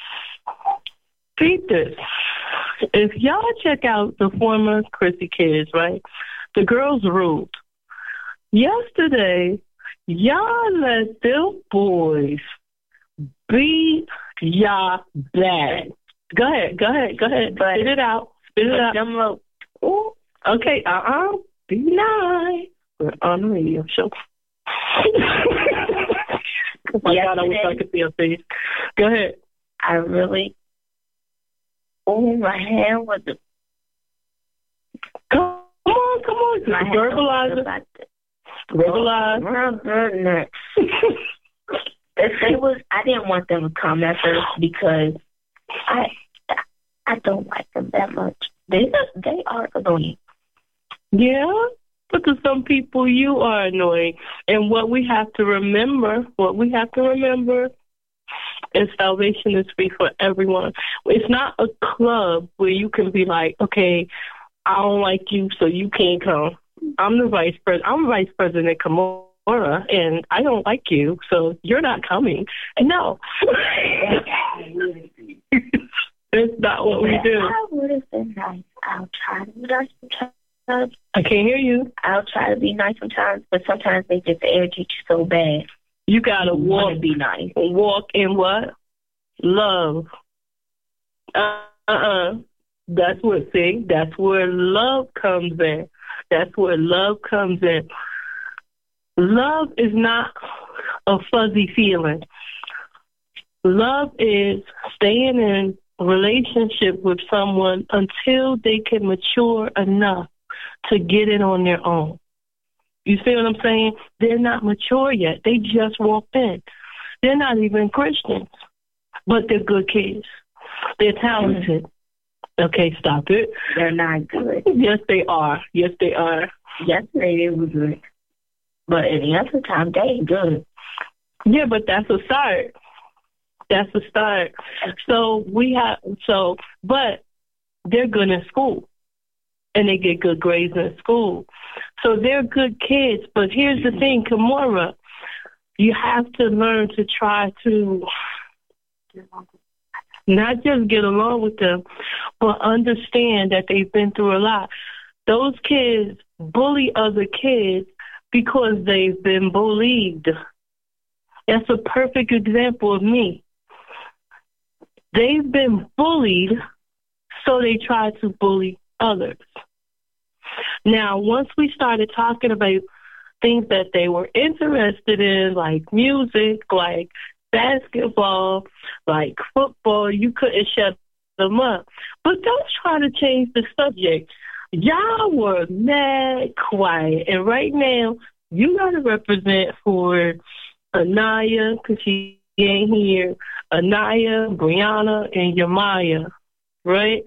Read this. If y'all check out the former Chrissy Kids, right, the girls ruled. Yesterday, y'all let them boys beat y'all bad. Go ahead, go ahead, go ahead. But spit it out. Spit it out. Them up. Ooh, okay, uh-uh. Be nice. We're on the radio show. Oh, my God, I wish I could see your face. Go ahead. I really... Oh, my hand was the... Come on, come on. My Verbalize it. Verbalize. My goodness. If they was, I didn't want them to come at first because I I don't like them that much. They they are annoying. Yeah, but to some people you are annoying. And what we have to remember, what we have to remember and salvation is free for everyone. It's not a club where you can be like, okay, I don't like you, so you can't come. I'm the vice president. I'm Vice President Kimura, and I don't like you, so you're not coming. And no. It's not what we do. I would have been nice. I'll try to be nice sometimes. I can't hear you. I'll try to be nice sometimes, but sometimes they just irritate you so bad. You gotta walk, be nice. Walk in what? Love. Uh uh. That's what. See, that's where love comes in. That's where love comes in. Love is not a fuzzy feeling. Love is staying in a relationship with someone until they can mature enough to get it on their own. You see what I'm saying? They're not mature yet. They just walked in. They're not even Christians, but they're good kids. They're talented. Okay, stop it. They're not good. Yes, they are. Yes, they are. Yesterday they were good, but any other time they ain't good. Yeah, but that's a start. That's a start. So we have. So, but they're good in school, and they get good grades in school. So they're good kids, but here's the thing, Kimura, you have to learn to try to not just get along with them, but understand that they've been through a lot. Those kids bully other kids because they've been bullied. That's a perfect example of me. They've been bullied, so they try to bully others. Now, once we started talking about things that they were interested in, like music, like basketball, like football. You couldn't shut them up. But don't try to change the subject. Y'all were mad quiet. And right now, you got to represent for Anaya, because she ain't here, Anaya, Brianna, and Yamaya, right?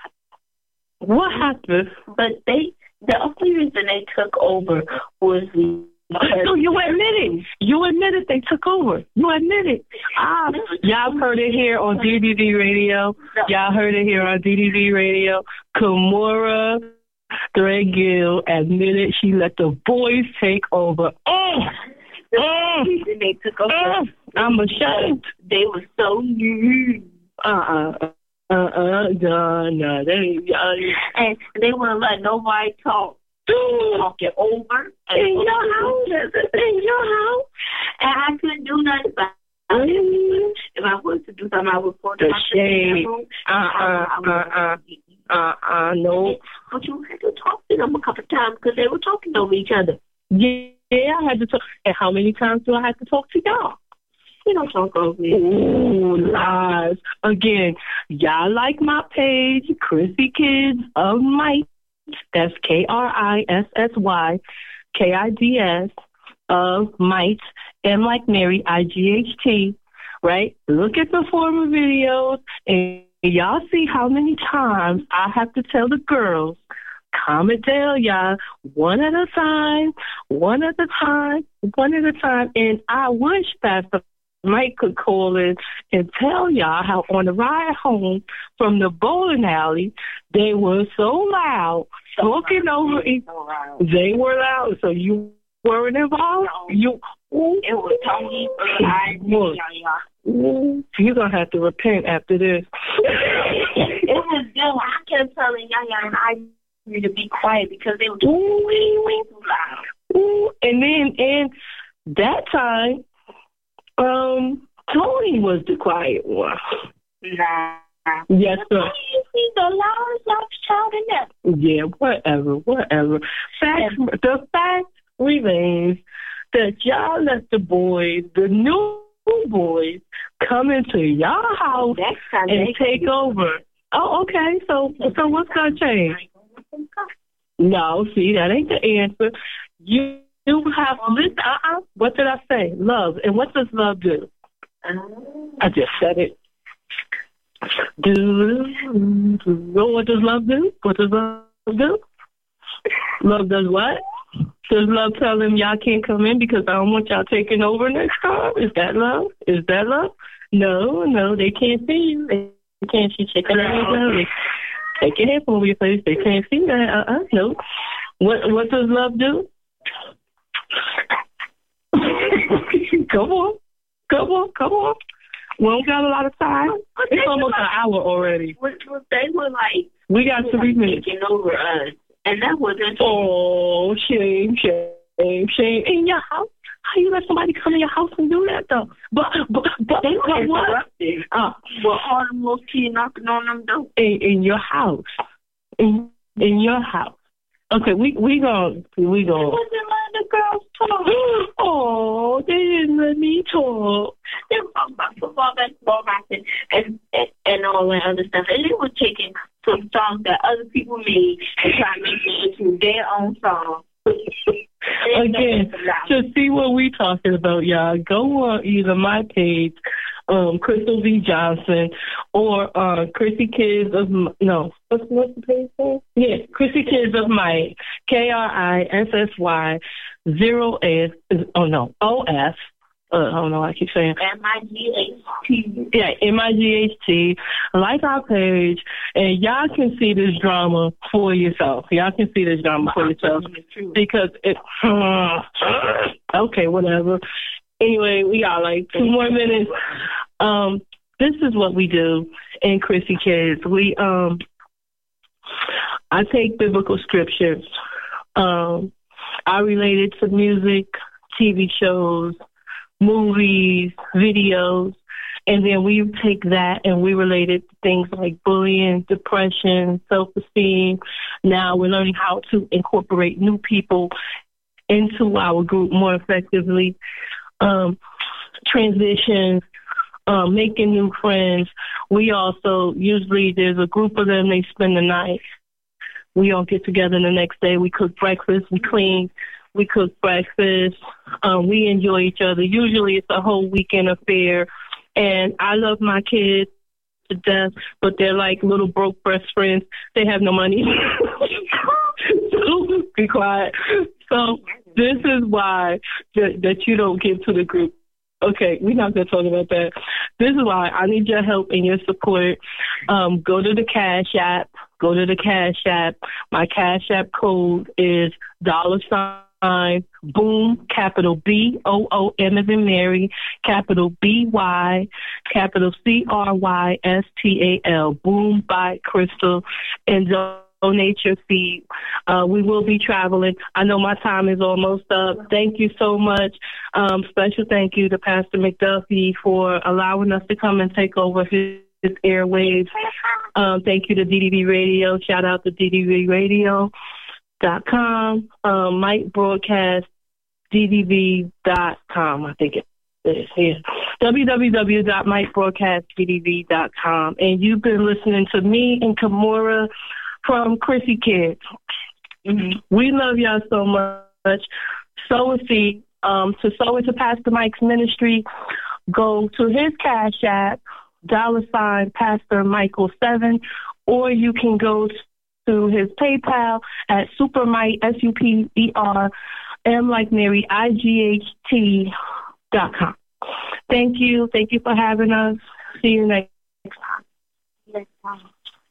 What happened? But they, the only reason they took over was the. So you admit it. You admit it. They took over. You admit it. Ah, y'all heard it here on D D D Radio. Y'all heard it here on D D D Radio. Kimora Threadgill admitted she let the boys take over. Oh, the reason they took over. Oh, I'm ashamed. They were so new. Uh-uh. Uh-uh. No, no. They, uh, and they wouldn't let nobody talk. Talking over in your house, in your house, and I couldn't do nothing about it. If I was to do something, I would report the shade. Uh uh uh uh uh uh no. But you had to talk to them a couple of times because they were talking over each other. Yeah, I had to talk. And how many times do I have to talk to y'all? You don't talk over me. Ooh, lies. Again, y'all like my page, Chrissy Kids of Might. That's K R I S S Y K I D S of Might, M like Mary, I G H T, right? Look at the former videos, and y'all see how many times I have to tell the girls, comment down, y'all, one at a time, one at a time, one at a time. And I wish Pastor Mike could call in and tell y'all how on the ride home from the bowling alley, they were so loud, so talking loud. over each so They were loud, so you weren't involved? No. You, ooh, it was Tony. Ooh, you're going to have to repent after this. It was good. I kept telling Yaya and I to be quiet because they were too loud. Ooh, and then, and that time, Um, Tony was the quiet one. Nah. Yes, sir. He's the loudest, loudest child in there. Yeah, whatever, whatever. Fact, yeah. The fact remains that y'all let the boys, the new boys, come into y'all house and take over. Oh, okay. So, so what's gonna change? No, see, that ain't the answer. You. You have listen. Uh-uh. What did I say? Love. And what does love do? Um, I just said it. Do, do what does love do? What does love do? Love does what? Does love tell them y'all can't come in because I don't want y'all taking over next time? Is that love? Is that love? No, no, they can't see you. They can't see chicken eggs. Take your head over your face. They can't see that. Uh-uh. No. What What does love do? Come on. Come on. Come on. We don't got a lot of time. It's almost an hour already. They were like... We got three minutes. Taking over us. And that wasn't... Oh, shame, shame, shame. In your house? How you let somebody come in your house and do that, though? But, but, but they were interrupted. Uh, well, all the little kids knocking on them doors. In, in your house. In, in your house. Okay, we we gon' we gon'. They wasn't letting the girls talk. Oh, they didn't let me talk. They were talking about football, basketball, boxing, and, and and all that other stuff. And they were taking some songs that other people made and trying to make it into their own song. Again, to see what we talking about, y'all, go on either my page, um, Crystal V. Johnson, or uh, Chrissy Kids of, no, what's, what's the page name? Yeah, Chrissy Kids of Might, K R I S S Y, zero S, oh no, O F, uh, I don't know, I keep saying. M I G H T. Yeah, M I G H T. Like our page, and y'all can see this drama for yourself. Y'all can see this drama for yourself. Because it, uh, okay, whatever. Anyway, we got like two more minutes. Um, this is what we do in Chrissy Kids. We, um, I take biblical scriptures. Um, I relate it to music, T V shows, movies, videos, and then we take that and we relate it to things like bullying, depression, self-esteem. Now we're learning how to incorporate new people into our group more effectively. Um, transitions, um, making new friends. We also, usually there's a group of them, they spend the night. We all get together the next day. We cook breakfast, we clean, we cook breakfast. Um, we enjoy each other. Usually it's a whole weekend affair. And I love my kids to death, but they're like little broke best friends. They have no money. So be quiet. So this is why that, that you don't give to the group. Okay, we're not going to talk about that. This is why I need your help and your support. Um, go to the Cash App. Go to the Cash App. My Cash App code is dollar sign boom, capital B O O M as in Mary, capital B Y, capital C R Y S T A L, Boom by Crystal, and donate your seed. Uh, we will be traveling. I know my time is almost up. Thank you so much. Um, special thank you to Pastor McDuffie for allowing us to come and take over his, his airwaves. Um, thank you to D D V Radio. Shout out to D D V Radio dot com. Um, Mike Broadcast D D V dot com. I think it is here. w w w dot mike broadcast d d v dot com. And you've been listening to me and Kimora from Chrissy Kids. Mm-hmm. We love y'all so much. Sow a seed. Um, to sow into Pastor Mike's ministry, go to his Cash App, dollar sign Pastor Michael seven, or you can go to his PayPal at Supermite, S U P E R, M like Mary, I G H T dot com. Thank you. Thank you for having us. See you next time. Next time.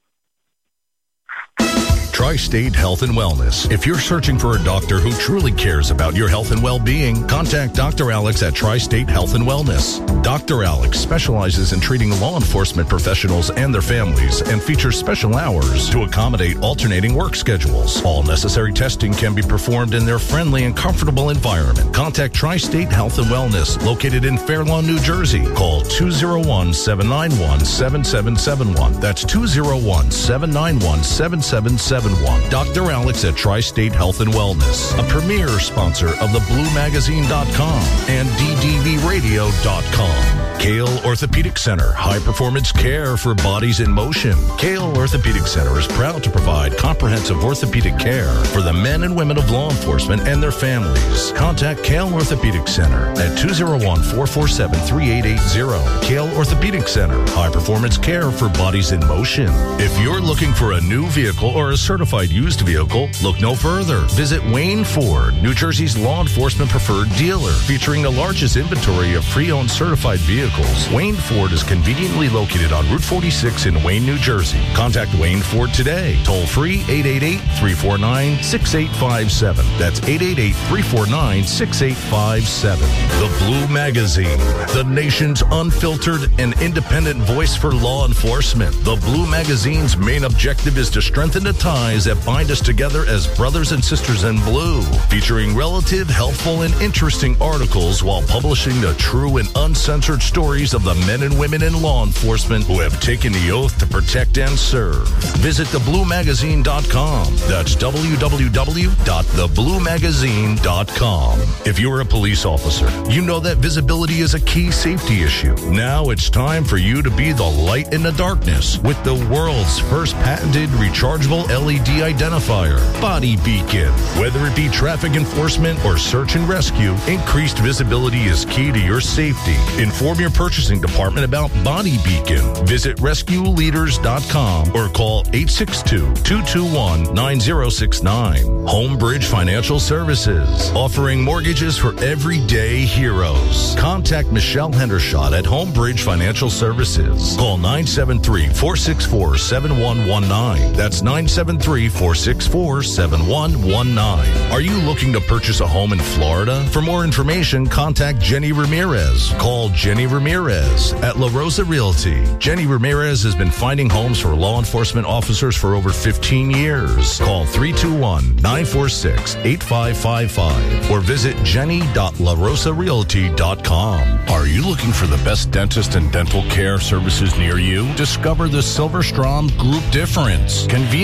Tri-State Health and Wellness. If you're searching for a doctor who truly cares about your health and well-being, contact Doctor Alex at Tri-State Health and Wellness. Doctor Alex specializes in treating law enforcement professionals and their families and features special hours to accommodate alternating work schedules. All necessary testing can be performed in their friendly and comfortable environment. Contact Tri-State Health and Wellness, located in Fair Lawn, New Jersey. Call two oh one, seven nine one, seven seven seven one. That's two oh one, seven nine one, seven seven seven one. Doctor Alex at Tri-State Health and Wellness, a premier sponsor of the blue magazine dot com and D D V radio dot com. Kale Orthopedic Center, high-performance care for bodies in motion. Kale Orthopedic Center is proud to provide comprehensive orthopedic care for the men and women of law enforcement and their families. Contact Kale Orthopedic Center at two oh one, four four seven, three eight eight zero. Kale Orthopedic Center, high-performance care for bodies in motion. If you're looking for a new vehicle or a certified used vehicle, look no further. Visit Wayne Ford, New Jersey's law enforcement preferred dealer, featuring the largest inventory of pre-owned certified vehicles. Wayne Ford is conveniently located on Route forty-six in Wayne, New Jersey. Contact Wayne Ford today. Toll free eight eight eight, three four nine, six eight five seven. That's eight eight eight, three four nine, six eight five seven. The Blue Magazine, the nation's unfiltered and independent voice for law enforcement. The Blue Magazine's main objective is to strengthen the ties that bind us together as brothers and sisters in blue, featuring relative, helpful, and interesting articles while publishing the true and uncensored stories of the men and women in law enforcement who have taken the oath to protect and serve. Visit the blue magazine dot com. That's w w w dot the blue magazine dot com. If you're a police officer, you know that visibility is a key safety issue. Now it's time for you to be the light in the darkness with the world's first patented rechargeable L E D identifier, Body Beacon. Whether it be traffic enforcement or search and rescue, increased visibility is key to your safety. Inform your purchasing department about Body Beacon. Visit rescue leaders dot com or call eight six two, two two one, nine zero six nine. Homebridge Financial Services, offering mortgages for everyday heroes. Contact Michelle Hendershot at Homebridge Financial Services. Call nine seven three, four six four, seven one one nine. That's nine seven three, four six four, seven one one nine. Are you looking to purchase a home in Florida? For more information, contact Jenny Ramirez. Call Jenny Ramirez at La Rosa Realty. Jenny Ramirez has been finding homes for law enforcement officers for over fifteen years. Call three two one, nine four six, eight five five five or visit jenny dot la rosa realty dot com. Are you looking for the best dentist and dental care services near you? Discover the Silverstrom Group Difference. Conveniently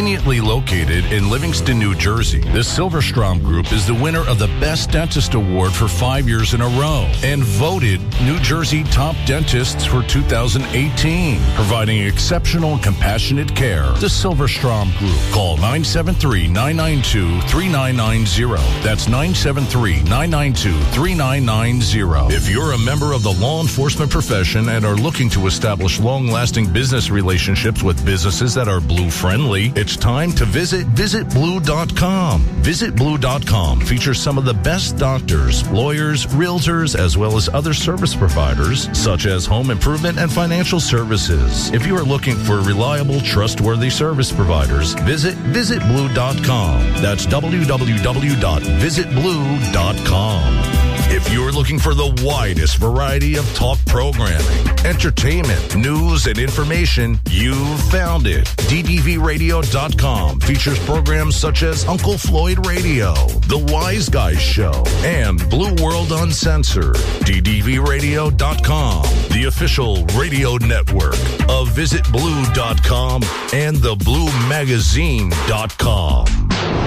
located in Livingston, New Jersey, the Silverstrom Group is the winner of the Best Dentist Award for five years in a row and voted New Jersey Top Dentists for two thousand eighteen, providing exceptional and compassionate care. The Silverstrom Group. Call nine seven three, nine nine two, three nine nine zero. That's nine seven three, nine nine two, three nine nine zero. If you're a member of the law enforcement profession and are looking to establish long-lasting business relationships with businesses that are Blue friendly, it's time to visit visit blue dot com. visit blue dot com features some of the best doctors, lawyers, realtors, as well as other service providers such as home improvement and financial services. If you are looking for reliable, trustworthy service providers, visit visit blue dot com. That's w w w dot visit blue dot com. If you're looking for the widest variety of talk programming, entertainment, news, and information, you've found it. D D V radio dot com features programs such as Uncle Floyd Radio, The Wise Guys Show, and Blue World Uncensored. D D V radio dot com, the official radio network of visit blue dot com and the blue magazine dot com.